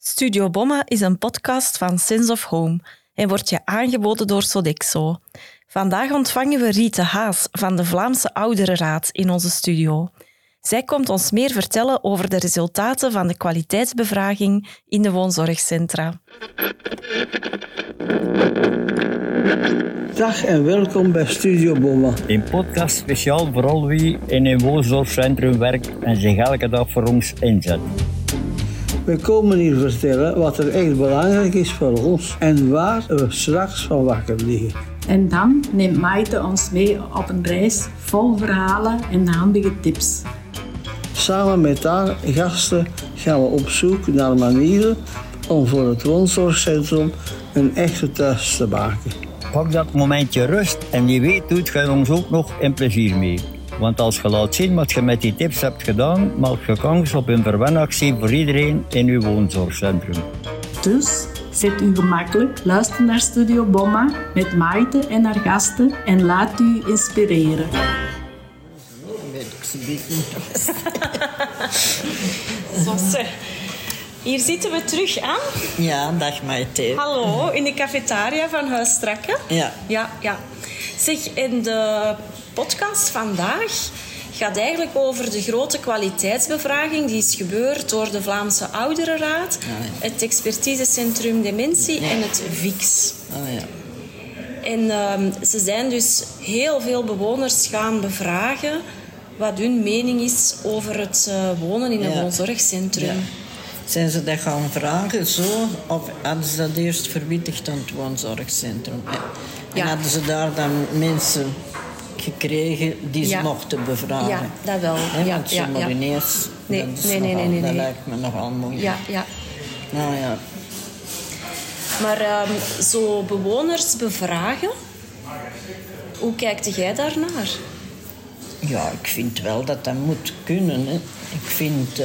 Studio Bomma is een podcast van Sense of Home en wordt je aangeboden door Sodexo. Vandaag ontvangen we Riet de Haas van de Vlaamse Ouderenraad in onze studio. Zij komt ons meer vertellen over de resultaten van de kwaliteitsbevraging in de woonzorgcentra. Dag en welkom bij Studio Bomma. Een podcast speciaal voor al wie in een woonzorgcentrum werkt en zich elke dag voor ons inzet. We komen hier vertellen wat er echt belangrijk is voor ons en waar we straks van wakker liggen. En dan neemt Maite ons mee op een reis vol verhalen en handige tips. Samen met haar gasten gaan we op zoek naar manieren om voor het woonzorgcentrum een echte thuis te maken. Pak dat momentje rust en wie weet doet je ons ook nog in plezier mee. Want als je laat zien wat je met die tips hebt gedaan, maak je kans op een verwenactie voor iedereen in uw woonzorgcentrum. Dus zet u gemakkelijk, luister naar Studio Bomma met Maite en haar gasten en laat u inspireren. Hier zitten we terug aan. Ja, dag Maite. Hallo, in de cafetaria van Huis Strakke. Ja. Ja. Zeg, in de podcast vandaag gaat eigenlijk over de grote kwaliteitsbevraging die is gebeurd door de Vlaamse Ouderenraad, het Expertisecentrum Dementie en het VIX. En ze zijn dus heel veel bewoners gaan bevragen wat hun mening is over het wonen in een woonzorgcentrum. Ja. Zijn ze dat gaan vragen zo? Of hadden ze dat eerst verwittigd aan het woonzorgcentrum? En hadden ze daar dan mensen gekregen die ze mochten bevragen? Ja, dat wel. Want zomaar ineens, Nee. dat lijkt me nogal moeilijk. Ja. Nou ja. Maar zo bewoners bevragen, hoe kijkt jij daarnaar? Ja, ik vind wel dat dat moet kunnen. Hè. Ik vind...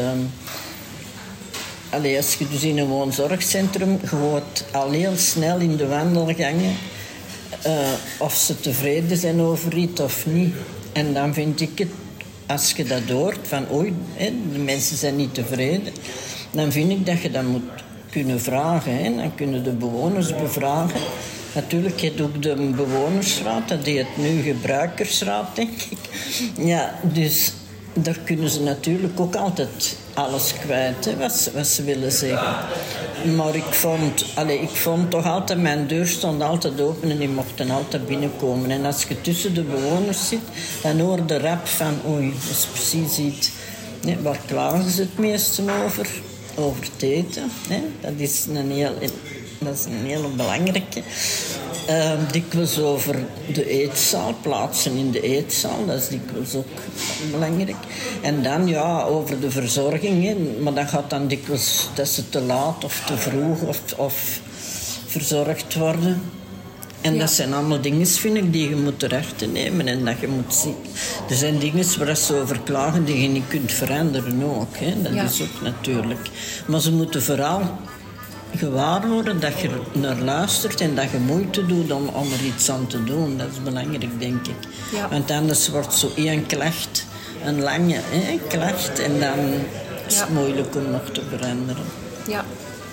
als je dus in een woonzorgcentrum, je hoort al heel snel in de wandelgangen of ze tevreden zijn over iets of niet. En dan vind ik het, als je dat hoort, van de mensen zijn niet tevreden, dan vind ik dat je dat moet kunnen vragen. Hè. Dan kunnen de bewoners bevragen. Natuurlijk, je hebt ook de bewonersraad, dat heet nu gebruikersraad, denk ik. Ja, dus daar kunnen ze natuurlijk ook altijd alles kwijt, hè, wat ze willen zeggen. Maar ik vond toch altijd, mijn deur stond altijd open en die mochten altijd binnenkomen. En als je tussen de bewoners zit, dan hoor je rap van, oei, dat is precies iets. Nee, waar klagen ze het meeste over? Over het eten. Hè? Dat is een hele belangrijke. Dikwijls over de eetzaal, plaatsen in de eetzaal, dat is dikwijls ook belangrijk. En dan over de verzorging, hè. Maar dat gaat dan dikwijls dat ze te laat of te vroeg of verzorgd worden. En dat zijn allemaal dingen, vind ik, die je moet terecht nemen en dat je moet zien. Er zijn dingen waar ze over klagen die je niet kunt veranderen ook. Hè. Dat is ook natuurlijk. Maar ze moeten vooral gewaar worden dat je naar luistert en dat je moeite doet om er iets aan te doen. Dat is belangrijk, denk ik. Ja. Want anders wordt zo één klacht een lange klacht en dan is het moeilijk om nog te veranderen. Ja.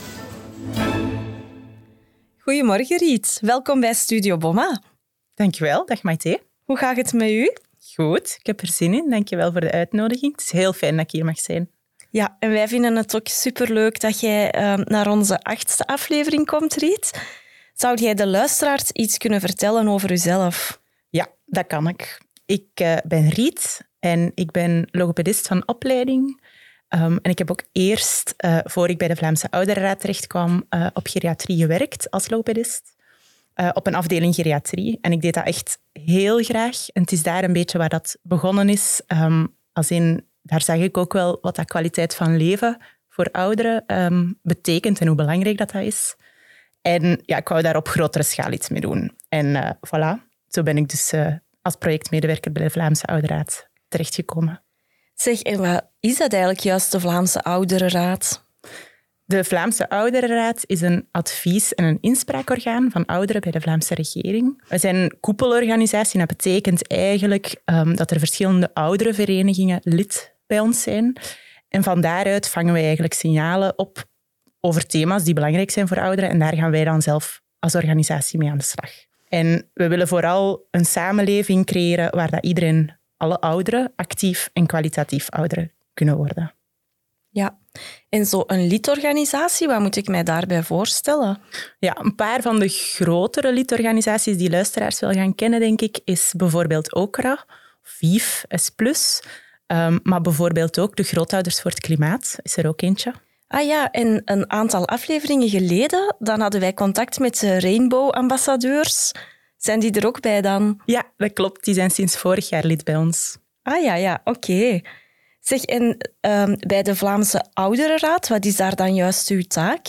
Goedemorgen Riet, welkom bij Studio Bomma. Dankjewel, dag Maite. Hoe gaat het met u? Goed, ik heb er zin in. Dankjewel voor de uitnodiging. Het is heel fijn dat ik hier mag zijn. Ja, en wij vinden het ook superleuk dat jij naar onze 8e aflevering komt, Riet. Zou jij de luisteraars iets kunnen vertellen over jezelf? Ja, dat kan ik. Ik ben Riet en ik ben logopedist van opleiding. En ik heb ook eerst, voor ik bij de Vlaamse Ouderenraad terechtkwam, op geriatrie gewerkt als logopedist. Op een afdeling geriatrie. En ik deed dat echt heel graag. En het is daar een beetje waar dat begonnen is. Daar zag ik ook wel wat dat kwaliteit van leven voor ouderen betekent en hoe belangrijk dat is. En ik wou daar op grotere schaal iets mee doen. En voilà, zo ben ik dus als projectmedewerker bij de Vlaamse Ouderenraad terechtgekomen. Zeg, en wat is dat eigenlijk juist, de Vlaamse Ouderenraad? De Vlaamse Ouderenraad is een advies- en een inspraakorgaan van ouderen bij de Vlaamse regering. We zijn een koepelorganisatie en dat betekent eigenlijk dat er verschillende ouderenverenigingen lid bij ons zijn. En van daaruit vangen wij eigenlijk signalen op over thema's die belangrijk zijn voor ouderen. En daar gaan wij dan zelf als organisatie mee aan de slag. En we willen vooral een samenleving creëren waar dat iedereen, alle ouderen, actief en kwalitatief ouderen kunnen worden. Ja, en zo een lidorganisatie, wat moet ik mij daarbij voorstellen? Ja, een paar van de grotere lidorganisaties die luisteraars wel gaan kennen, denk ik, is bijvoorbeeld OCRA, VIF, S+, maar bijvoorbeeld ook de Grootouders voor het Klimaat, is er ook eentje. Ah ja, en een aantal afleveringen geleden, dan hadden wij contact met de Rainbow-ambassadeurs. Zijn die er ook bij dan? Ja, dat klopt. Die zijn sinds vorig jaar lid bij ons. Ah ja, oké. Zeg, en bij de Vlaamse Ouderenraad, wat is daar dan juist uw taak?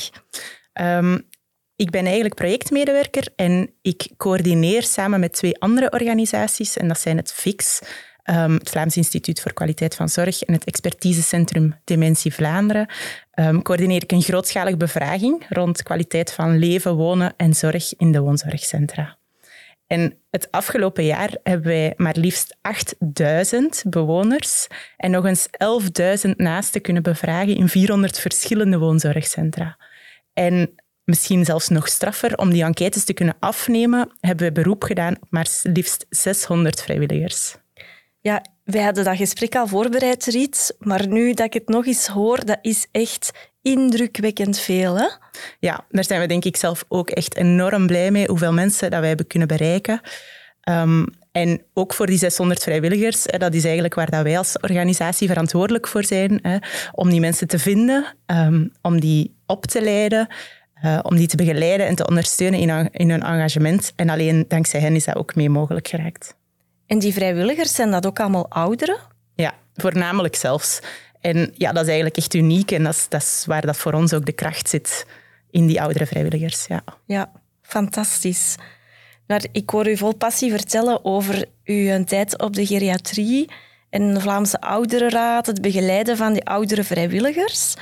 Ik ben eigenlijk projectmedewerker en ik coördineer samen met 2 andere organisaties. En dat zijn het FIX, het Vlaams Instituut voor Kwaliteit van Zorg, en het Expertisecentrum Dementie Vlaanderen. Coördineer ik een grootschalige bevraging rond kwaliteit van leven, wonen en zorg in de woonzorgcentra. En het afgelopen jaar hebben wij maar liefst 8.000 bewoners en nog eens 11.000 naasten kunnen bevragen in 400 verschillende woonzorgcentra. En misschien zelfs nog straffer, om die enquêtes te kunnen afnemen, hebben we beroep gedaan op maar liefst 600 vrijwilligers. Ja, wij hadden dat gesprek al voorbereid, Riet, maar nu dat ik het nog eens hoor, dat is echt indrukwekkend veel, hè? Ja, daar zijn we denk ik zelf ook echt enorm blij mee, hoeveel mensen dat wij hebben kunnen bereiken. En ook voor die 600 vrijwilligers, dat is eigenlijk waar dat wij als organisatie verantwoordelijk voor zijn, om die mensen te vinden, om die op te leiden, om die te begeleiden en te ondersteunen in hun engagement. En alleen dankzij hen is dat ook mee mogelijk geraakt. En die vrijwilligers, zijn dat ook allemaal ouderen? Ja, voornamelijk zelfs. En ja, dat is eigenlijk echt uniek en dat is waar dat voor ons ook de kracht zit, in die oudere vrijwilligers. Ja, fantastisch. Maar ik hoor u vol passie vertellen over uw tijd op de geriatrie en de Vlaamse Ouderenraad, het begeleiden van die oudere vrijwilligers.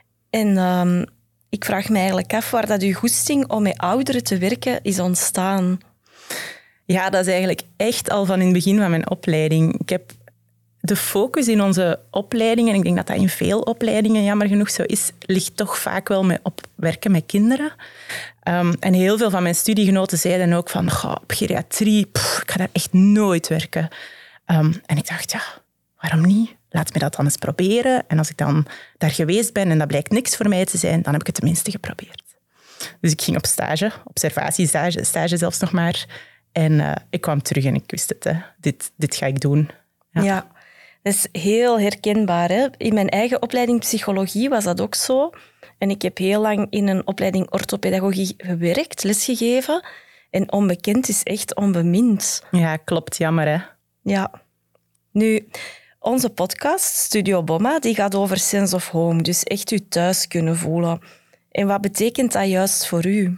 En ik vraag me eigenlijk af waar dat uw goesting om met ouderen te werken is ontstaan. Ja, dat is eigenlijk echt al van in het begin van mijn opleiding. Ik heb de focus in onze opleidingen, en ik denk dat dat in veel opleidingen jammer genoeg zo is, ligt toch vaak wel op werken met kinderen. En heel veel van mijn studiegenoten zeiden ook van, op geriatrie, ik ga daar echt nooit werken. En ik dacht, ja, waarom niet? Laat me dat dan eens proberen. En als ik dan daar geweest ben en dat blijkt niks voor mij te zijn, dan heb ik het tenminste geprobeerd. Dus ik ging op stage, observatiestage zelfs nog maar. En ik kwam terug en ik wist het. Hè. Dit ga ik doen. Ja, dat is heel herkenbaar. Hè? In mijn eigen opleiding psychologie was dat ook zo. En ik heb heel lang in een opleiding orthopedagogie gewerkt, lesgegeven. En onbekend is echt onbemind. Ja, klopt. Jammer, hè? Ja. Nu, onze podcast, Studio Bomma, die gaat over sense of home. Dus echt u thuis kunnen voelen. En wat betekent dat juist voor u?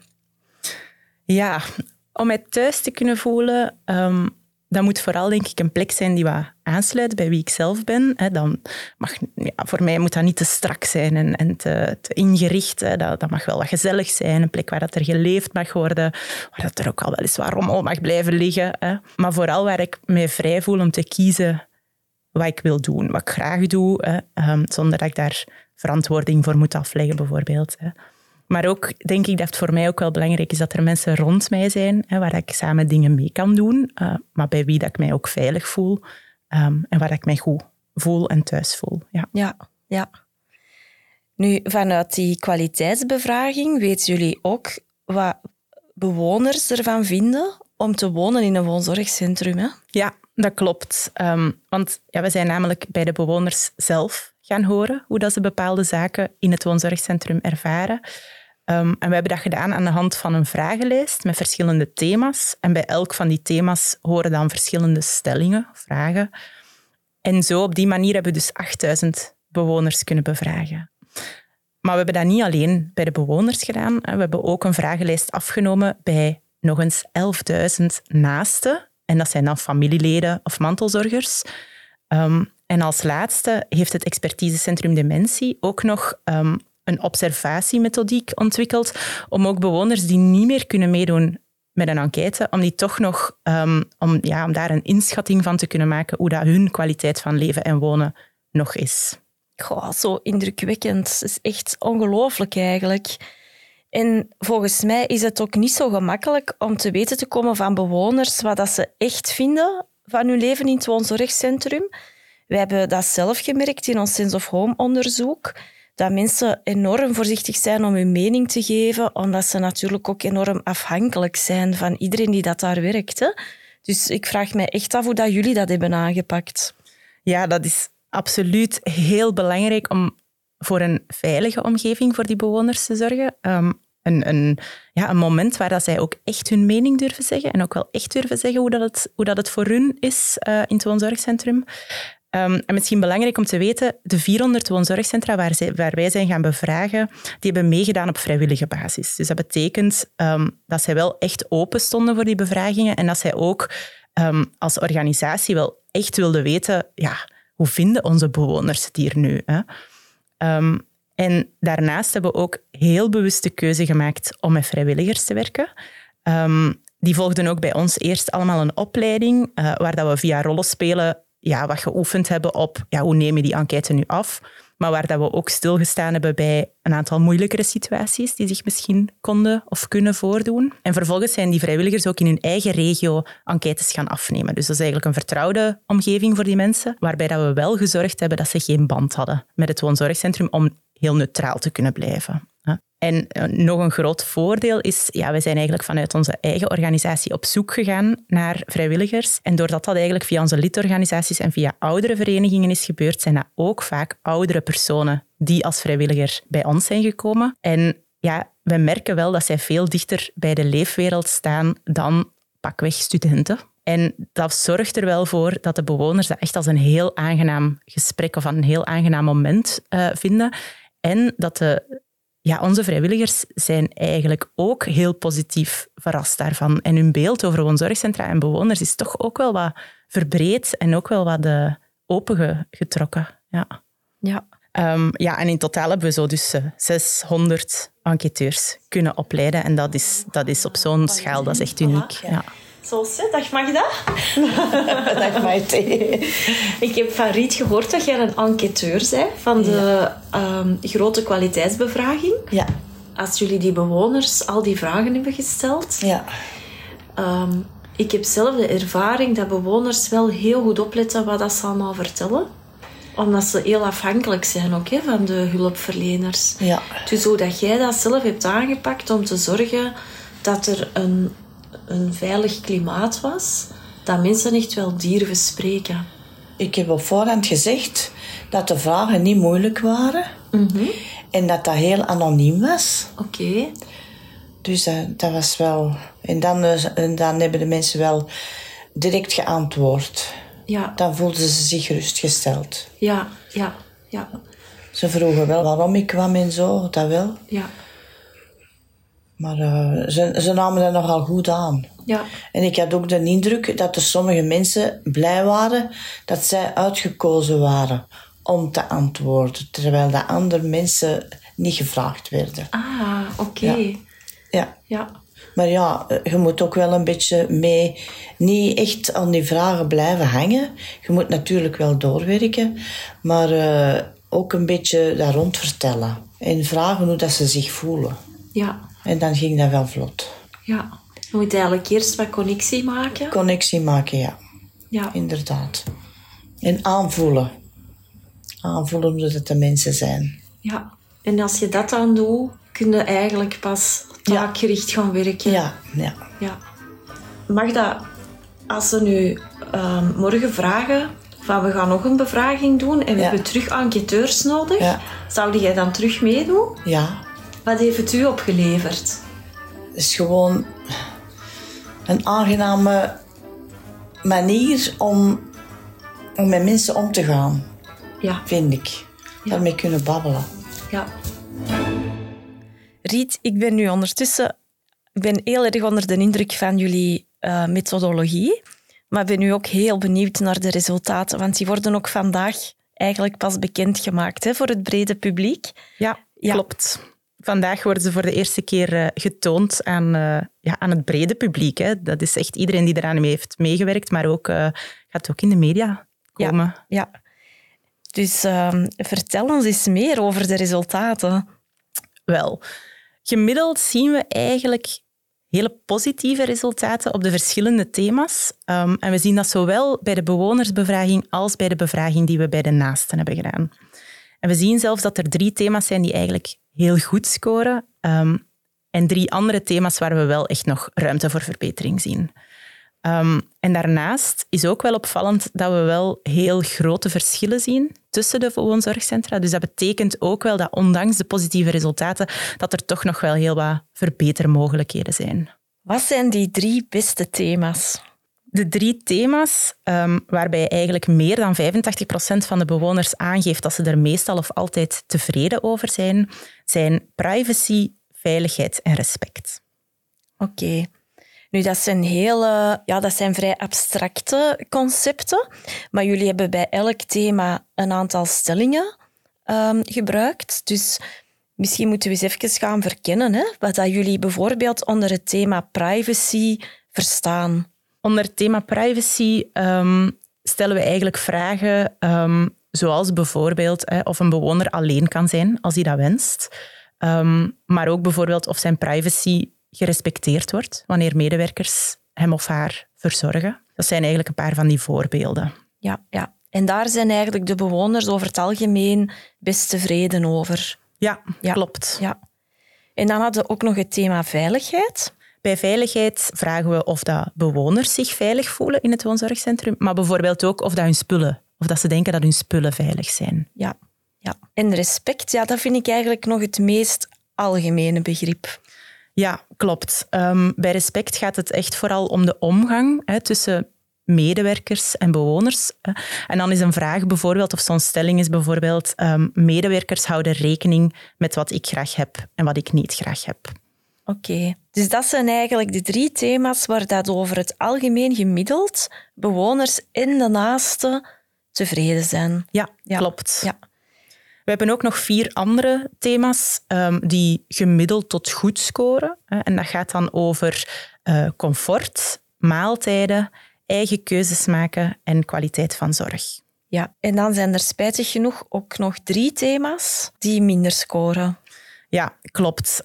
Ja, om mij thuis te kunnen voelen, dat moet vooral denk ik een plek zijn die wat aansluit bij wie ik zelf ben. Voor mij moet dat niet te strak zijn en te ingericht. Dat mag wel wat gezellig zijn. Een plek waar dat er geleefd mag worden. Waar dat er ook al wel eens wat rommel mag blijven liggen. Maar vooral waar ik mij vrij voel om te kiezen wat ik wil doen. Wat ik graag doe. Zonder dat ik daar verantwoording voor moet afleggen bijvoorbeeld. Maar ook denk ik dat het voor mij ook wel belangrijk is dat er mensen rond mij zijn, waar ik samen dingen mee kan doen, maar bij wie dat ik mij ook veilig voel en waar ik mij goed voel en thuis voel. Ja. Nu, vanuit die kwaliteitsbevraging weten jullie ook wat bewoners ervan vinden om te wonen in een woonzorgcentrum, hè? Ja, dat klopt. Want we zijn namelijk bij de bewoners zelf gaan horen hoe dat ze bepaalde zaken in het woonzorgcentrum ervaren. En we hebben dat gedaan aan de hand van een vragenlijst met verschillende thema's. En bij elk van die thema's horen dan verschillende stellingen, vragen. En zo op die manier hebben we dus 8.000 bewoners kunnen bevragen. Maar we hebben dat niet alleen bij de bewoners gedaan. We hebben ook een vragenlijst afgenomen bij nog eens 11.000 naasten. En dat zijn dan familieleden of mantelzorgers. En als laatste heeft het Expertisecentrum Dementie ook nog een observatiemethodiek ontwikkeld om ook bewoners die niet meer kunnen meedoen met een enquête, om die toch nog om daar een inschatting van te kunnen maken hoe dat hun kwaliteit van leven en wonen nog is. zo indrukwekkend. Het is echt ongelooflijk eigenlijk. En volgens mij is het ook niet zo gemakkelijk om te weten te komen van bewoners wat dat ze echt vinden van hun leven in het woonzorgcentrum. We hebben dat zelf gemerkt in ons Sense of Home onderzoek, dat mensen enorm voorzichtig zijn om hun mening te geven, omdat ze natuurlijk ook enorm afhankelijk zijn van iedereen die dat daar werkt. Hè? Dus ik vraag mij echt af hoe dat jullie dat hebben aangepakt. Ja, dat is absoluut heel belangrijk om voor een veilige omgeving voor die bewoners te zorgen. Een moment waar dat zij ook echt hun mening durven zeggen en ook wel echt durven zeggen hoe dat het voor hun is in het woonzorgcentrum. En misschien belangrijk om te weten, de 400 woonzorgcentra waar wij zijn gaan bevragen, die hebben meegedaan op vrijwillige basis. Dus dat betekent dat zij wel echt open stonden voor die bevragingen en dat zij ook als organisatie wel echt wilden weten, hoe vinden onze bewoners het hier nu? Hè? En daarnaast hebben we ook heel bewust de keuze gemaakt om met vrijwilligers te werken. Die volgden ook bij ons eerst allemaal een opleiding, waar dat we via rollenspelen wat geoefend hebben op hoe neem je die enquête nu af, maar waar dat we ook stilgestaan hebben bij een aantal moeilijkere situaties die zich misschien konden of kunnen voordoen. En vervolgens zijn die vrijwilligers ook in hun eigen regio enquêtes gaan afnemen. Dus dat is eigenlijk een vertrouwde omgeving voor die mensen, waarbij dat we wel gezorgd hebben dat ze geen band hadden met het woonzorgcentrum om heel neutraal te kunnen blijven. En nog een groot voordeel is, we zijn eigenlijk vanuit onze eigen organisatie op zoek gegaan naar vrijwilligers. En doordat dat eigenlijk via onze lidorganisaties en via oudere verenigingen is gebeurd, zijn dat ook vaak oudere personen die als vrijwilliger bij ons zijn gekomen. En we merken wel dat zij veel dichter bij de leefwereld staan dan pakweg studenten. En dat zorgt er wel voor dat de bewoners dat echt als een heel aangenaam gesprek of een heel aangenaam moment vinden. En dat onze vrijwilligers zijn eigenlijk ook heel positief verrast daarvan. En hun beeld over woonzorgcentra en bewoners is toch ook wel wat verbreed en ook wel wat opengetrokken. Ja. En in totaal hebben we zo dus 600 enquêteurs kunnen opleiden. En dat is op zo'n schaal, dat is echt uniek. Ja. Zo, dag Magda. Dag Maite. Ik heb van Riet gehoord dat jij een enquêteur bent van de grote kwaliteitsbevraging. Ja. Als jullie die bewoners al die vragen hebben gesteld. Ja. Ik heb zelf de ervaring dat bewoners wel heel goed opletten wat dat ze allemaal vertellen. Omdat ze heel afhankelijk zijn ook van de hulpverleners. Ja. Dus hoe dat jij dat zelf hebt aangepakt om te zorgen dat er een veilig klimaat was, dat mensen echt wel durven spreken. Ik heb op voorhand gezegd dat de vragen niet moeilijk waren. Mm-hmm. En dat heel anoniem was. Oké. Dus dat was wel... En dan hebben de mensen wel direct geantwoord. Ja. Dan voelden ze zich gerustgesteld. Ja. Ze vroegen wel waarom ik kwam en zo, dat wel. Ja. Maar ze namen dat nogal goed aan. Ja. En ik had ook de indruk dat er sommige mensen blij waren dat zij uitgekozen waren om te antwoorden, terwijl de andere mensen niet gevraagd werden. Ah, oké. Ja. Maar je moet ook wel een beetje mee, niet echt aan die vragen blijven hangen. Je moet natuurlijk wel doorwerken, maar ook een beetje daar rond vertellen. En vragen hoe dat ze zich voelen. Ja. En dan ging dat wel vlot. Ja. Je moet eigenlijk eerst wat connectie maken. Connectie maken, ja. Ja. Inderdaad. En aanvoelen. Aanvoelen hoe dat de mensen zijn. Ja. En als je dat dan doet, kun je eigenlijk pas taakgericht gaan werken. Ja. Magda, als ze nu morgen vragen van we gaan nog een bevraging doen en we hebben terug enquêteurs nodig, zou jij dan terug meedoen? Ja. Wat heeft het u opgeleverd? Het is gewoon een aangename manier om met mensen om te gaan. Ja. Vind ik. Daarmee kunnen babbelen. Ja. Riet, ik ben nu ondertussen heel erg onder de indruk van jullie methodologie. Maar ik ben nu ook heel benieuwd naar de resultaten. Want die worden ook vandaag eigenlijk pas bekendgemaakt voor het brede publiek. Ja, klopt. Vandaag worden ze voor de eerste keer getoond aan het brede publiek. Hè. Dat is echt iedereen die eraan heeft meegewerkt, maar ook gaat ook in de media komen. Ja. Dus vertel ons eens meer over de resultaten. Wel, gemiddeld zien we eigenlijk hele positieve resultaten op de verschillende thema's. En we zien dat zowel bij de bewonersbevraging als bij de bevraging die we bij de naasten hebben gedaan. En we zien zelfs dat er 3 thema's zijn die eigenlijk heel goed scoren. En 3 andere thema's waar we wel echt nog ruimte voor verbetering zien. En daarnaast is ook wel opvallend dat we wel heel grote verschillen zien tussen de woonzorgcentra. Dus dat betekent ook wel dat ondanks de positieve resultaten, dat er toch nog wel heel wat verbetermogelijkheden zijn. Wat zijn die 3 beste thema's? De 3 thema's waarbij eigenlijk meer dan 85% van de bewoners aangeeft dat ze er meestal of altijd tevreden over zijn privacy, veiligheid en respect. Oké. Nu, dat zijn vrij abstracte concepten, maar jullie hebben bij elk thema een aantal stellingen gebruikt. Dus misschien moeten we eens even gaan verkennen wat dat jullie bijvoorbeeld onder het thema privacy verstaan. Onder het thema privacy stellen we eigenlijk vragen zoals bijvoorbeeld of een bewoner alleen kan zijn als hij dat wenst, maar ook bijvoorbeeld of zijn privacy gerespecteerd wordt wanneer medewerkers hem of haar verzorgen. Dat zijn eigenlijk een paar van die voorbeelden. Ja. En daar zijn eigenlijk de bewoners over het algemeen best tevreden over. Ja, klopt. Ja. En dan hadden we ook nog het thema veiligheid. Bij veiligheid vragen we of dat bewoners zich veilig voelen in het woonzorgcentrum, maar bijvoorbeeld ook of dat ze denken dat hun spullen veilig zijn. Ja. En respect, dat vind ik eigenlijk nog het meest algemene begrip. Ja, klopt. Bij respect gaat het echt vooral om de omgang tussen medewerkers en bewoners. En dan is een vraag bijvoorbeeld, of zo'n stelling is bijvoorbeeld, medewerkers houden rekening met wat ik graag heb en wat ik niet graag heb. Oké. Dus dat zijn eigenlijk de 3 thema's waar dat over het algemeen gemiddeld bewoners en de naasten tevreden zijn. Ja, klopt. Ja. We hebben ook nog 4 andere thema's die gemiddeld tot goed scoren. En dat gaat dan over comfort, maaltijden, eigen keuzes maken en kwaliteit van zorg. Ja, en dan zijn er spijtig genoeg ook nog 3 thema's die minder scoren. Ja, klopt.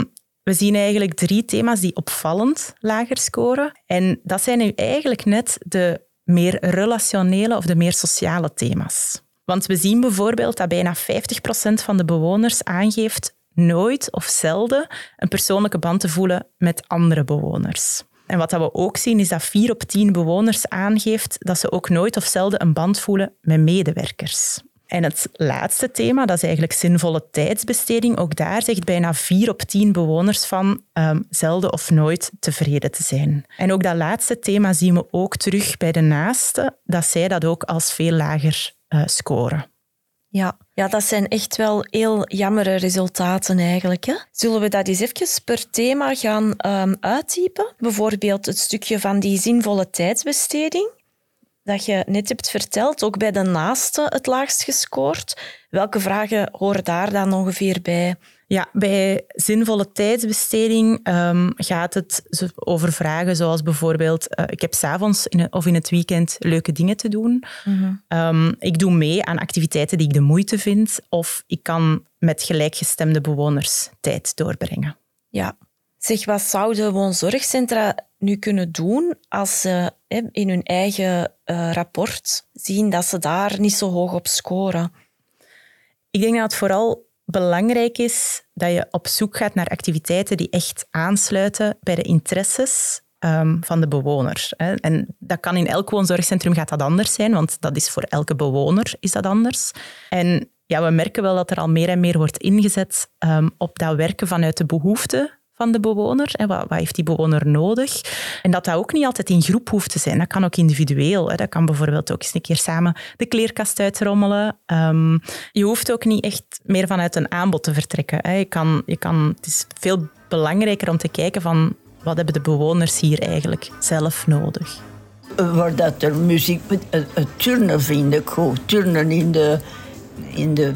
We zien eigenlijk 3 thema's die opvallend lager scoren. En dat zijn nu eigenlijk net de meer relationele of de meer sociale thema's. Want we zien bijvoorbeeld dat bijna 50% van de bewoners aangeeft nooit of zelden een persoonlijke band te voelen met andere bewoners. En wat we ook zien is dat 4 op 10 bewoners aangeeft dat ze ook nooit of zelden een band voelen met medewerkers. En het laatste thema, dat is eigenlijk zinvolle tijdsbesteding. Ook daar zegt bijna 4 op 10 bewoners van zelden of nooit tevreden te zijn. En ook dat laatste thema zien we ook terug bij de naasten, dat zij dat ook als veel lager scoren. Ja, dat zijn echt wel heel jammere resultaten eigenlijk. Hè? Zullen we dat eens even per thema gaan uittypen? Bijvoorbeeld het stukje van die zinvolle tijdsbesteding, dat je net hebt verteld, ook bij de naasten het laagst gescoord. Welke vragen horen daar dan ongeveer bij? Ja, bij zinvolle tijdsbesteding gaat het over vragen zoals bijvoorbeeld ik heb 's avonds of in het weekend leuke dingen te doen. Mm-hmm. Ik doe mee aan activiteiten die ik de moeite vind of ik kan met gelijkgestemde bewoners tijd doorbrengen. Ja. Zeg, wat zouden woonzorgcentra nu kunnen doen als ze in hun eigen rapport zien dat ze daar niet zo hoog op scoren? Ik denk dat het vooral belangrijk is dat je op zoek gaat naar activiteiten die echt aansluiten bij de interesses van de bewoner. En dat kan in elk woonzorgcentrum gaat dat anders zijn, want dat is voor elke bewoner is dat anders. En ja, we merken wel dat er al meer en meer wordt ingezet op dat werken vanuit de behoeften van de bewoner. Wat heeft die bewoner nodig? En dat ook niet altijd in groep hoeft te zijn. Dat kan ook individueel. Dat kan bijvoorbeeld ook eens een keer samen de kleerkast uitrommelen. Je hoeft ook niet echt meer vanuit een aanbod te vertrekken. Het is veel belangrijker om te kijken van wat hebben de bewoners hier eigenlijk zelf nodig. Waar dat er muziek... turnen vind ik goed. Turnen in de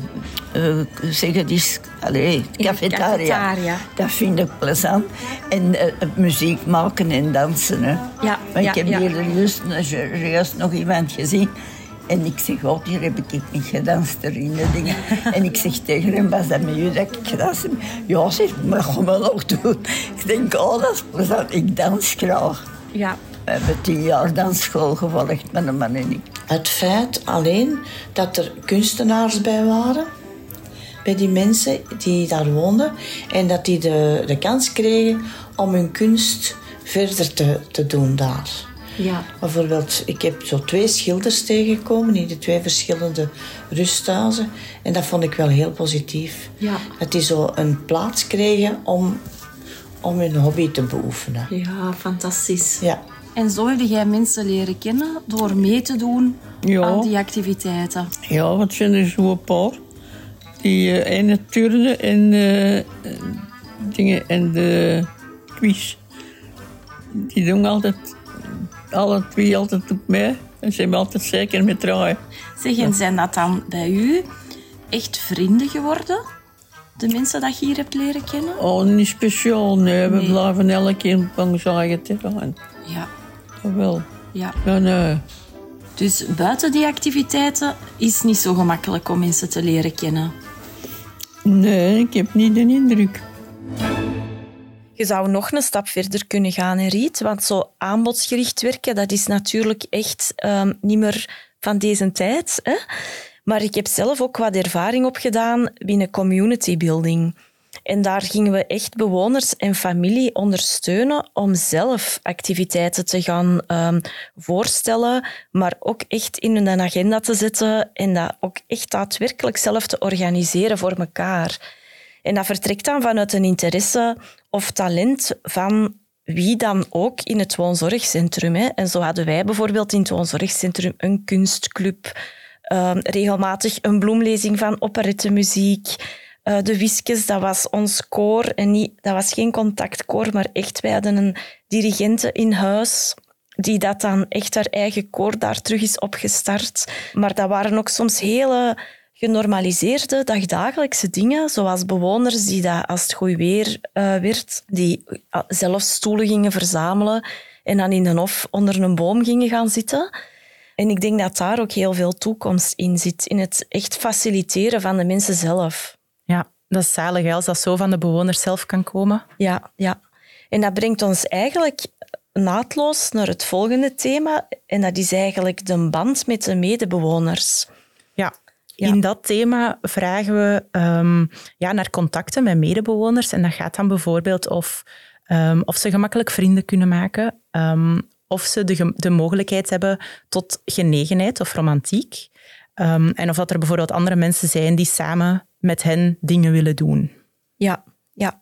cafetaria. Dat vind ik plezant. En muziek maken en dansen. Hè. Ja, maar ik heb hier juist nog iemand gezien En ik zeg, hier heb ik niet gedanst erin. Dingen. En ik zeg tegen hem, was dat met u dat ik gedanst heb? Ja, zeg, maar ga maar nog doen. Ik denk, dat is plezant. Ik dans graag. Ja. We hebben 10 jaar dansschool gevolgd, mijn man en ik. Het feit alleen dat er kunstenaars bij waren, bij die mensen die daar woonden, en dat die de kans kregen om hun kunst verder te doen daar. Ja. Bijvoorbeeld, ik heb zo 2 schilders tegengekomen in de 2 verschillende rusthuizen. En dat vond ik wel heel positief. Ja. Dat die zo een plaats kregen om hun hobby te beoefenen. Ja, fantastisch. Ja. En zo heb jij mensen leren kennen door mee te doen aan die activiteiten. Ja, wat zijn er zo een paar. Die ene turnen en dingen en de quiz. Die doen altijd, alle 2 altijd op mij. En ze hebben altijd zeker met draaien. Zeg, en zijn dat dan bij u echt vrienden geworden? De mensen dat je hier hebt leren kennen? Oh, niet speciaal, nee. We blijven elke keer op ons eigen terrein. Ja. Jawel. Ja. Ja, nee. Dus buiten die activiteiten is het niet zo gemakkelijk om mensen te leren kennen? Nee, ik heb niet de indruk. Je zou nog een stap verder kunnen gaan, hè, Riet. Want zo aanbodsgericht werken, dat is natuurlijk echt niet meer van deze tijd. Hè? Maar ik heb zelf ook wat ervaring opgedaan binnen community building. En daar gingen we echt bewoners en familie ondersteunen om zelf activiteiten te gaan voorstellen, maar ook echt in hun agenda te zetten en dat ook echt daadwerkelijk zelf te organiseren voor elkaar. En dat vertrekt dan vanuit een interesse of talent van wie dan ook in het woonzorgcentrum. Hè. En zo hadden wij bijvoorbeeld in het woonzorgcentrum een kunstclub, regelmatig een bloemlezing van operettemuziek. De Wiskes, dat was ons koor. En dat was geen contactkoor, maar echt, wij hadden een dirigente in huis die dat dan echt haar eigen koor daar terug is opgestart. Maar dat waren ook soms hele genormaliseerde dagdagelijkse dingen, zoals bewoners die dat, als het goed weer werd, die zelf stoelen gingen verzamelen en dan in een hof onder een boom gingen gaan zitten. En ik denk dat daar ook heel veel toekomst in zit, in het echt faciliteren van de mensen zelf. Ja, dat is zalig als dat zo van de bewoners zelf kan komen. Ja, ja. En dat brengt ons eigenlijk naadloos naar het volgende thema. En dat is eigenlijk de band met de medebewoners. Ja, in dat thema vragen we naar contacten met medebewoners. En dat gaat dan bijvoorbeeld of ze gemakkelijk vrienden kunnen maken, of ze de mogelijkheid hebben tot genegenheid of romantiek. En of dat er bijvoorbeeld andere mensen zijn die samen met hen dingen willen doen. Ja, ja.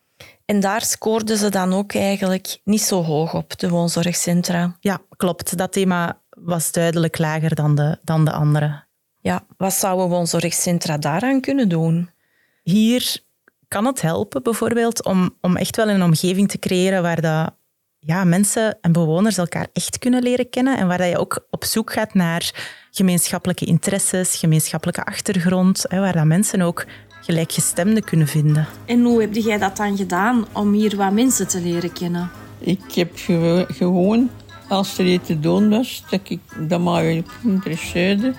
En daar scoorden ze dan ook eigenlijk niet zo hoog op, de woonzorgcentra. Ja, klopt. Dat thema was duidelijk lager dan de andere. Ja, wat zouden woonzorgcentra daaraan kunnen doen? Hier kan het helpen bijvoorbeeld om echt wel een omgeving te creëren waar dat, mensen en bewoners elkaar echt kunnen leren kennen en waar dat je ook op zoek gaat naar gemeenschappelijke interesses, gemeenschappelijke achtergrond, waar dat mensen ook gelijkgestemden kunnen vinden. En hoe heb jij dat dan gedaan om hier wat mensen te leren kennen? Ik heb gewoon, als er iets te doen was, dat mij interesseerde,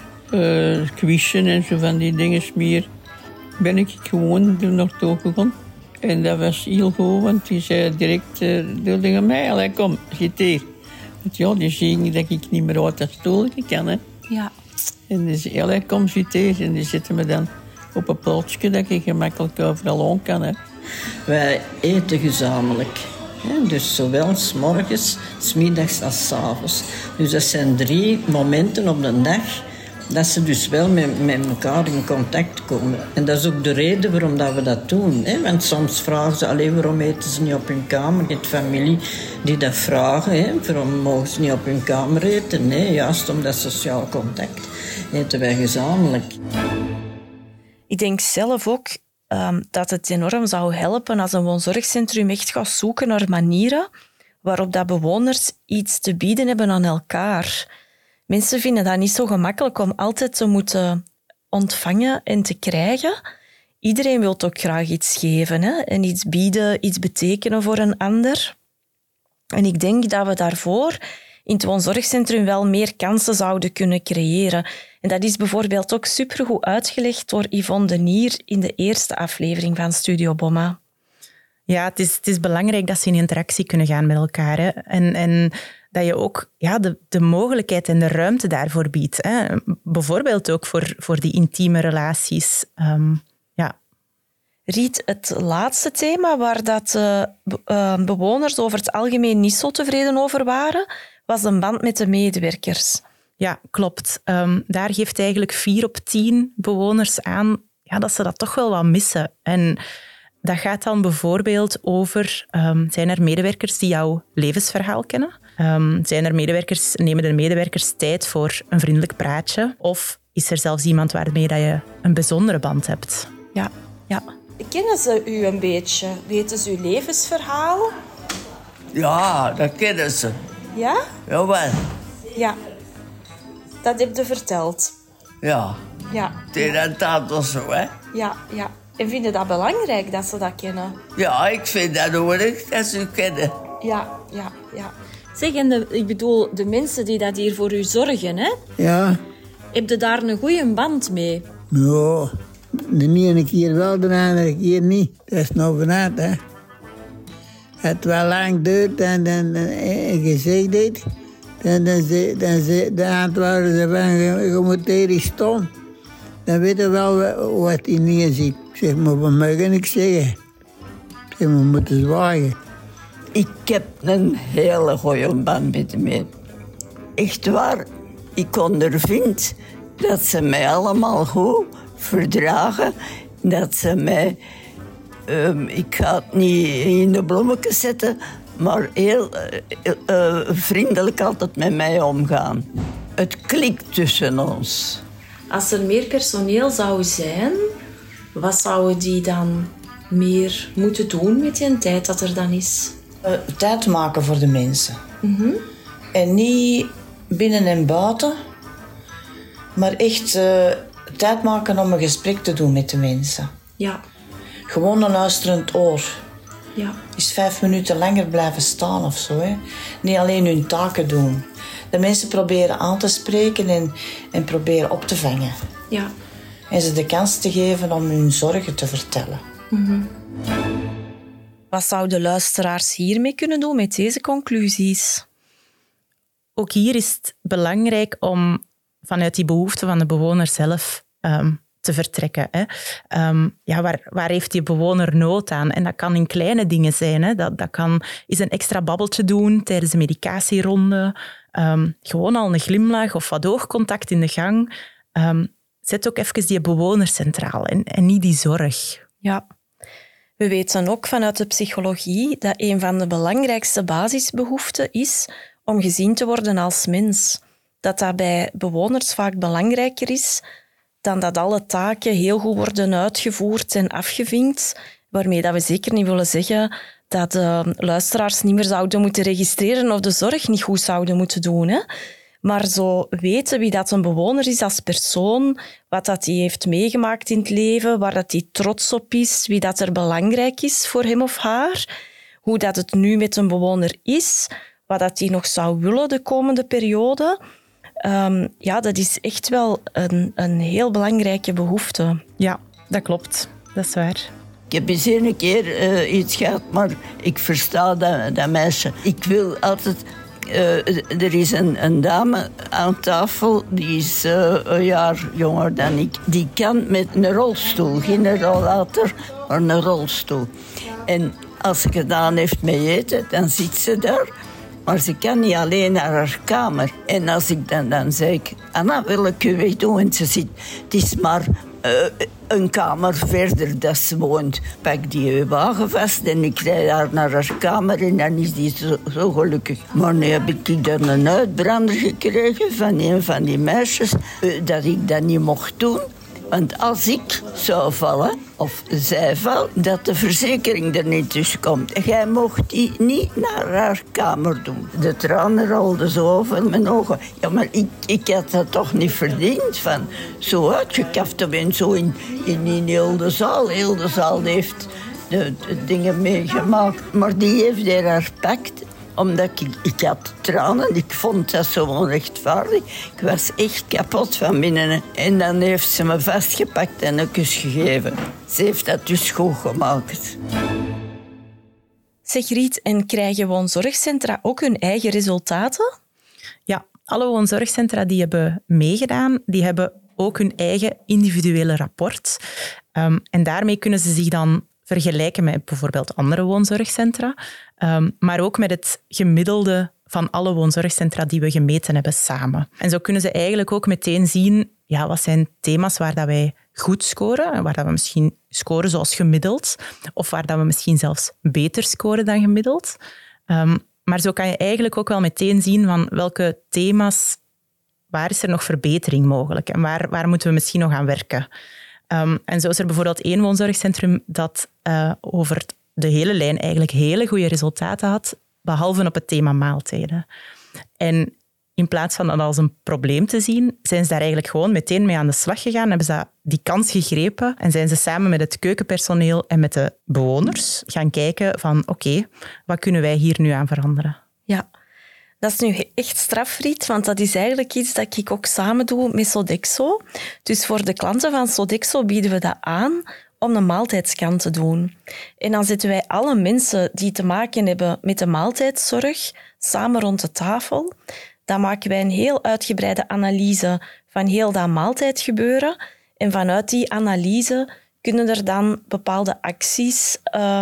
quizzen en zo van die dingen meer, ben ik gewoon er naartoe gegaan. En dat was heel goed, want die zei direct tegen mij, kom, zit hier. Want die zien dat ik niet meer uit de stoel kan. Hè. Ja. En die zei, kom, zit hier. En die zetten me dan op een plaatsje dat je gemakkelijk overal aan kan. Hè. Wij eten gezamenlijk. Hè? Dus zowel 's morgens, 's middags als 's avonds. Dus dat zijn 3 momenten op de dag dat ze dus wel met elkaar in contact komen. En dat is ook de reden waarom dat we dat doen. Hè? Want soms vragen ze, waarom eten ze niet op hun kamer? Je hebt familie die dat vragen. Hè? Waarom mogen ze niet op hun kamer eten? Nee, juist om dat sociaal contact eten wij gezamenlijk. Ik denk zelf ook dat het enorm zou helpen als een woonzorgcentrum echt gaat zoeken naar manieren waarop dat bewoners iets te bieden hebben aan elkaar. Mensen vinden dat niet zo gemakkelijk om altijd te moeten ontvangen en te krijgen. Iedereen wil ook graag iets geven, hè? En iets bieden, iets betekenen voor een ander. En ik denk dat we daarvoor in het woonzorgcentrum wel meer kansen zouden kunnen creëren. En dat is bijvoorbeeld ook supergoed uitgelegd door Yvonne Denier in de eerste aflevering van Studio Bomma. Ja, het is belangrijk dat ze in interactie kunnen gaan met elkaar. Hè. En dat je ook de mogelijkheid en de ruimte daarvoor biedt. Hè. Bijvoorbeeld ook voor die intieme relaties. Riet, het laatste thema waar dat bewoners over het algemeen niet zo tevreden over waren, was een band met de medewerkers. Ja, klopt. Daar geeft eigenlijk 4 op 10 bewoners aan dat ze dat toch wel wat missen. En dat gaat dan bijvoorbeeld over, zijn er medewerkers die jouw levensverhaal kennen? Nemen de medewerkers tijd voor een vriendelijk praatje? Of is er zelfs iemand waarmee dat je een bijzondere band hebt? Ja. Kennen ze u een beetje? Weten ze uw levensverhaal? Ja, dat kennen ze. Ja? Jawel. Ja. Dat heb je verteld. Ja. Ja. Het was zo, hè. Ja. En vind je dat belangrijk dat ze dat kennen? Ja, ik vind dat nodig dat ze kennen. Ja. Zeg, en ik bedoel, de mensen die dat hier voor u zorgen, hè? Ja. Heb je daar een goede band mee? Ja, de ene keer wel, de andere keer niet. Dat is nou vanuit, hè. Het wel lang duurt en gezegd dit, dan antwoorden ze van, je moet hier stom. Dan weten we wel wat hij niet ziet. Ik zeg, maar wat mag ik zeggen? Ik zeg, we moeten zwagen. Ik heb een hele goede band met hem. Echt waar. Ik ondervind dat ze mij allemaal goed verdragen. Dat ze mij... ik ga het niet in de bloemetjes zetten, maar heel vriendelijk altijd met mij omgaan. Het klikt tussen ons. Als er meer personeel zou zijn, wat zouden die dan meer moeten doen met die tijd dat er dan is? Tijd maken voor de mensen. En niet binnen en buiten, maar echt tijd maken om een gesprek te doen met de mensen. Ja. Gewoon een luisterend oor. Ja. Is 5 minuten langer blijven staan of zo. Hè. Niet alleen hun taken doen. De mensen proberen aan te spreken en proberen op te vangen. Ja. En ze de kans te geven om hun zorgen te vertellen. Wat zouden luisteraars hiermee kunnen doen met deze conclusies? Ook hier is het belangrijk om vanuit die behoeften van de bewoner zelf te vertrekken. Hè. Waar heeft die bewoner nood aan? En dat kan in kleine dingen zijn. Hè. Dat kan eens een extra babbeltje doen tijdens de medicatieronde. Gewoon al een glimlach of wat oogcontact in de gang. Zet ook even die bewoner centraal en niet die zorg. Ja. We weten ook vanuit de psychologie dat een van de belangrijkste basisbehoeften is om gezien te worden als mens. Dat bij bewoners vaak belangrijker is dan dat alle taken heel goed worden uitgevoerd en afgevinkt, waarmee dat we zeker niet willen zeggen dat de luisteraars niet meer zouden moeten registreren of de zorg niet goed zouden moeten doen. Hè? Maar zo weten wie dat een bewoner is als persoon, wat dat hij heeft meegemaakt in het leven, waar dat hij trots op is, wie dat er belangrijk is voor hem of haar, hoe dat het nu met een bewoner is, wat dat hij nog zou willen de komende periode. Dat is echt wel een heel belangrijke behoefte. Ja, dat klopt. Dat is waar. Ik heb eens een keer iets gehad, maar ik versta dat meisje. Ik wil altijd... er is een dame aan tafel, die is een jaar jonger dan ik. Die kan met een rolstoel, geen rollator, maar een rolstoel. En als ze gedaan heeft met eten, dan zit ze daar. Maar ze kan niet alleen naar haar kamer. En als ik dan zeg ik, Anna, wil ik u wegdoen? En ze zit, het is maar een kamer verder dat ze woont. Pak die wagen vast en ik rijd haar naar haar kamer en dan is die zo gelukkig. Maar nu heb ik dan een uitbrander gekregen van een van die meisjes dat ik dat niet mocht doen. Want als ik zou vallen, of zij valt, dat de verzekering er niet tussen komt. Jij mocht die niet naar haar kamer doen. De tranen rolden zo over mijn ogen. Ja, maar ik had dat toch niet verdiend van zo uitgekaft te zijn, zo in heel de zaal. Heel de zaal heeft de dingen meegemaakt. Maar die heeft haar pakt Omdat ik had tranen. Ik vond dat zo onrechtvaardig. Ik was echt kapot van binnen. En dan heeft ze me vastgepakt en een kus gegeven. Ze heeft dat dus goed gemaakt. Zeg Riet, en krijgen woonzorgcentra ook hun eigen resultaten? Ja, alle woonzorgcentra die hebben meegedaan, die hebben ook hun eigen individuele rapport. En daarmee kunnen ze zich dan vergelijken met bijvoorbeeld andere woonzorgcentra, maar ook met het gemiddelde van alle woonzorgcentra die we gemeten hebben samen. En zo kunnen ze eigenlijk ook meteen zien, ja, wat zijn thema's waar dat wij goed scoren en waar dat we misschien scoren zoals gemiddeld, of waar dat we misschien zelfs beter scoren dan gemiddeld. Maar zo kan je eigenlijk ook wel meteen zien van welke thema's, waar is er nog verbetering mogelijk en waar moeten we misschien nog aan werken. En zo is er bijvoorbeeld 1 woonzorgcentrum dat over de hele lijn eigenlijk hele goede resultaten had, behalve op het thema maaltijden. En in plaats van dat als een probleem te zien, zijn ze daar eigenlijk gewoon meteen mee aan de slag gegaan, hebben ze die kans gegrepen en zijn ze samen met het keukenpersoneel en met de bewoners gaan kijken van oké, wat kunnen wij hier nu aan veranderen? Ja, dat is nu echt strafriet, want dat is eigenlijk iets dat ik ook samen doe met Sodexo. Dus voor de klanten van Sodexo bieden we dat aan om een maaltijdscan te doen. En dan zetten wij alle mensen die te maken hebben met de maaltijdzorg samen rond de tafel. Dan maken wij een heel uitgebreide analyse van heel dat maaltijdgebeuren. En vanuit die analyse kunnen er dan bepaalde acties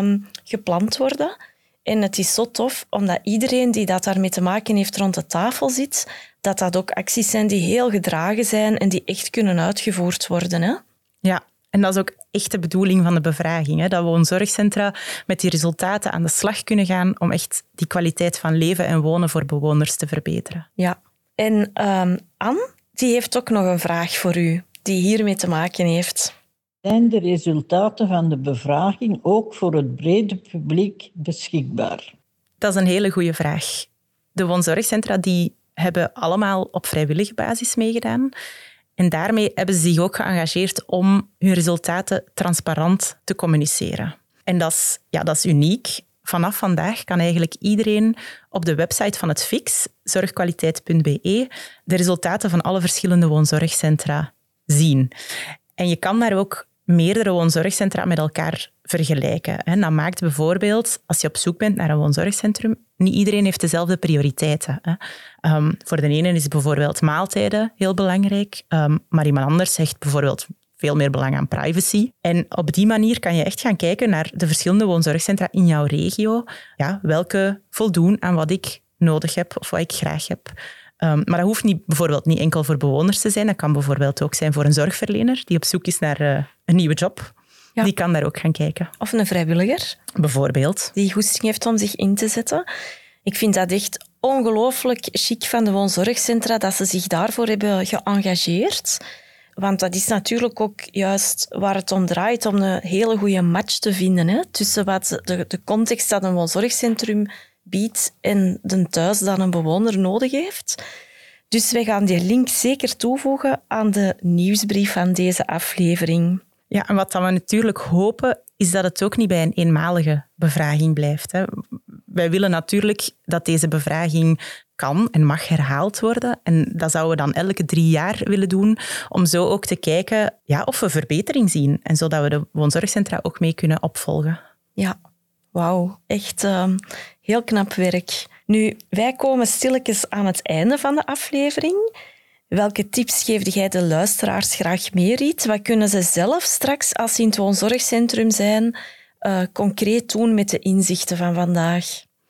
gepland worden. En het is zo tof, omdat iedereen die dat daarmee te maken heeft rond de tafel zit, dat ook acties zijn die heel gedragen zijn en die echt kunnen uitgevoerd worden. Hè? Ja, en dat is ook echt de bedoeling van de bevraging. Hè? Dat woonzorgcentra met die resultaten aan de slag kunnen gaan om echt die kwaliteit van leven en wonen voor bewoners te verbeteren. Ja, en Anne, die heeft ook nog een vraag voor u, die hiermee te maken heeft. Zijn de resultaten van de bevraging ook voor het brede publiek beschikbaar? Dat is een hele goede vraag. De woonzorgcentra die hebben allemaal op vrijwillige basis meegedaan. En daarmee hebben ze zich ook geëngageerd om hun resultaten transparant te communiceren. En dat is uniek. Vanaf vandaag kan eigenlijk iedereen op de website van het FIX, zorgkwaliteit.be, de resultaten van alle verschillende woonzorgcentra zien. En je kan daar ook meerdere woonzorgcentra met elkaar vergelijken. Dat maakt bijvoorbeeld, als je op zoek bent naar een woonzorgcentrum, niet iedereen heeft dezelfde prioriteiten. Voor de ene is bijvoorbeeld maaltijden heel belangrijk, maar iemand anders zegt bijvoorbeeld veel meer belang aan privacy. En op die manier kan je echt gaan kijken naar de verschillende woonzorgcentra in jouw regio. Ja, welke voldoen aan wat ik nodig heb of wat ik graag heb. Maar dat hoeft bijvoorbeeld niet enkel voor bewoners te zijn. Dat kan bijvoorbeeld ook zijn voor een zorgverlener die op zoek is naar een nieuwe job. Ja. Die kan daar ook gaan kijken. Of een vrijwilliger. Bijvoorbeeld. Die goesting heeft om zich in te zetten. Ik vind dat echt ongelooflijk chic van de woonzorgcentra dat ze zich daarvoor hebben geëngageerd. Want dat is natuurlijk ook juist waar het om draait, om een hele goede match te vinden. Hè? Tussen wat de context dat een woonzorgcentrum biedt en de thuis dat een bewoner nodig heeft. Dus wij gaan die link zeker toevoegen aan de nieuwsbrief van deze aflevering. Ja, en wat we natuurlijk hopen, is dat het ook niet bij een eenmalige bevraging blijft. Hè. Wij willen natuurlijk dat deze bevraging kan en mag herhaald worden. En dat zouden we dan elke 3 jaar willen doen, om zo ook te kijken of we verbetering zien. En zodat we de woonzorgcentra ook mee kunnen opvolgen. Ja, wauw. Echt heel knap werk. Nu, wij komen stilletjes aan het einde van de aflevering. Welke tips geef jij de luisteraars graag mee, Riet? Wat kunnen ze zelf straks, als ze in het woonzorgcentrum zijn, concreet doen met de inzichten van vandaag?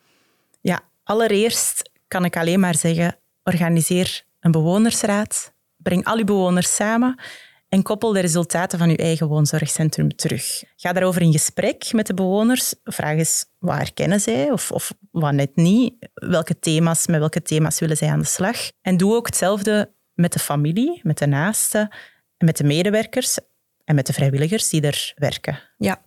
Ja, allereerst kan ik alleen maar zeggen, organiseer een bewonersraad, breng al uw bewoners samen en koppel de resultaten van uw eigen woonzorgcentrum terug. Ga daarover in gesprek met de bewoners. Vraag eens, wat herkennen zij of wat net niet? Met welke thema's willen zij aan de slag? En doe ook hetzelfde met de familie, met de naasten en met de medewerkers en met de vrijwilligers die er werken. Ja.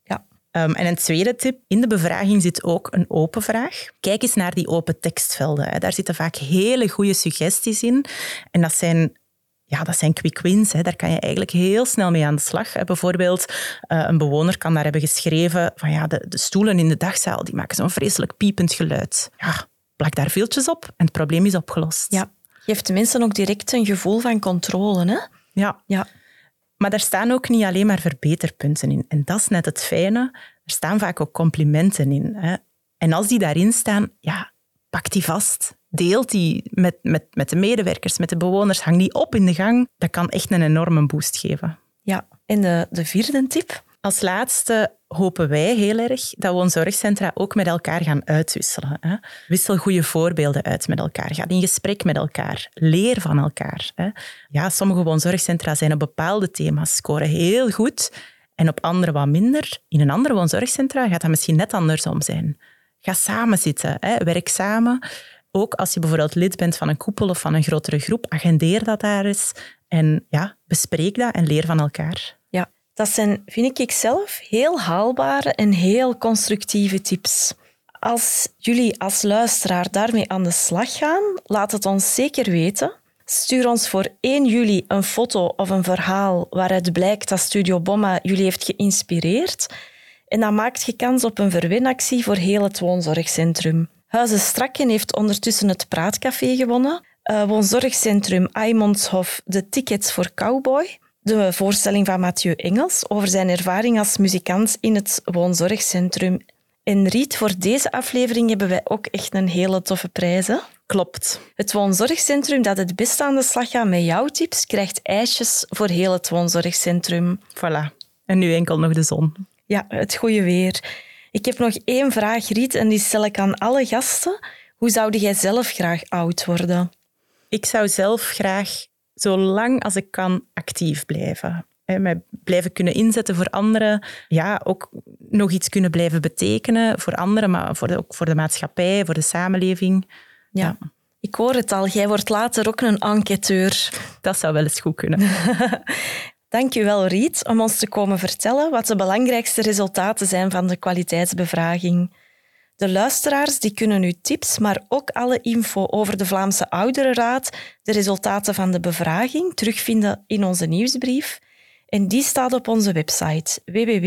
En een tweede tip, in de bevraging zit ook een open vraag. Kijk eens naar die open tekstvelden. Daar zitten vaak hele goede suggesties in. En dat zijn ja, dat zijn quick wins. Hè. Daar kan je eigenlijk heel snel mee aan de slag. Bijvoorbeeld, een bewoner kan daar hebben geschreven van ja, de stoelen in de dagzaal die maken zo'n vreselijk piepend geluid. Ja, plak daar viltjes op en het probleem is opgelost. Ja, geeft de mensen ook direct een gevoel van controle, hè? Ja. Maar daar staan ook niet alleen maar verbeterpunten in. En dat is net het fijne. Er staan vaak ook complimenten in. Hè. En als die daarin staan, ja, pak die vast. Deelt die met de medewerkers, met de bewoners. Hang die op in de gang. Dat kan echt een enorme boost geven. Ja, en de vierde tip? Als laatste hopen wij heel erg dat woonzorgcentra ook met elkaar gaan uitwisselen. Hè. Wissel goede voorbeelden uit met elkaar. Ga in gesprek met elkaar. Leer van elkaar. Hè. Ja, sommige woonzorgcentra zijn op bepaalde thema's scoren heel goed en op andere wat minder. In een andere woonzorgcentra gaat dat misschien net andersom zijn. Ga samen zitten. Hè. Werk samen. Ook als je bijvoorbeeld lid bent van een koepel of van een grotere groep, agendeer dat daar eens. En ja, bespreek dat en leer van elkaar. Ja, dat zijn, vind ik zelf, heel haalbare en heel constructieve tips. Als jullie als luisteraar daarmee aan de slag gaan, laat het ons zeker weten. Stuur ons voor 1 juli een foto of een verhaal waaruit blijkt dat Studio Bomma jullie heeft geïnspireerd. En dan maakt je kans op een verwenactie voor heel het woonzorgcentrum. Huizen Strakken heeft ondertussen het Praatcafé gewonnen. Woonzorgcentrum Aymondshof de tickets voor Cowboy. De voorstelling van Mathieu Engels over zijn ervaring als muzikant in het woonzorgcentrum. En Riet, voor deze aflevering hebben wij ook echt een hele toffe prijs. Hè? Klopt. Het woonzorgcentrum dat het best aan de slag gaat met jouw tips, krijgt ijsjes voor heel het woonzorgcentrum. Voilà. En nu enkel nog de zon. Ja, het goede weer. Ik heb nog 1 vraag, Riet, en die stel ik aan alle gasten. Hoe zou jij zelf graag oud worden? Ik zou zelf graag, zo lang als ik kan, actief blijven. Mij blijven kunnen inzetten voor anderen. Ja, ook nog iets kunnen blijven betekenen voor anderen, maar ook voor de maatschappij, voor de samenleving. Ja. Ik hoor het al, jij wordt later ook een enquêteur. Dat zou wel eens goed kunnen. Dank je wel, Riet, om ons te komen vertellen wat de belangrijkste resultaten zijn van de kwaliteitsbevraging. De luisteraars die kunnen uw tips, maar ook alle info over de Vlaamse Ouderenraad, de resultaten van de bevraging, terugvinden in onze nieuwsbrief. En die staat op onze website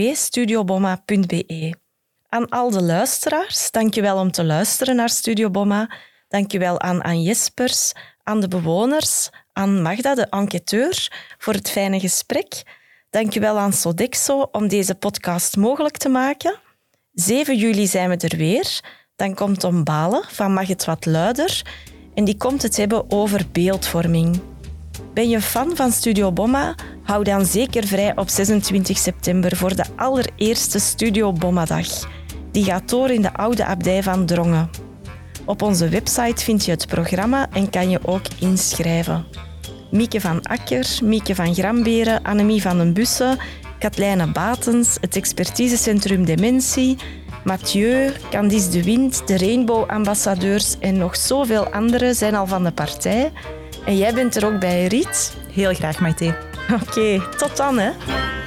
www.studiobomma.be. Aan al de luisteraars, dank je wel om te luisteren naar Studio Bomma. Dank je wel aan Jespers, aan de bewoners, aan Magda, de enquêteur, voor het fijne gesprek. Dank je wel aan Sodexo om deze podcast mogelijk te maken. 7 juli zijn we er weer. Dan komt Tom Balen van Mag het wat luider. En die komt het hebben over beeldvorming. Ben je fan van Studio Bomma? Hou dan zeker vrij op 26 september voor de allereerste Studio Bomma-dag. Die gaat door in de oude abdij van Drongen. Op onze website vind je het programma en kan je ook inschrijven. Mieke van Akker, Mieke van Gramberen, Annemie van den Bussen, Katlijne Batens, het Expertisecentrum Dementie, Mathieu, Candice de Wind, de Rainbow-ambassadeurs en nog zoveel anderen zijn al van de partij. En jij bent er ook bij, Riet? Heel graag, Maite. Oké, tot dan, hè.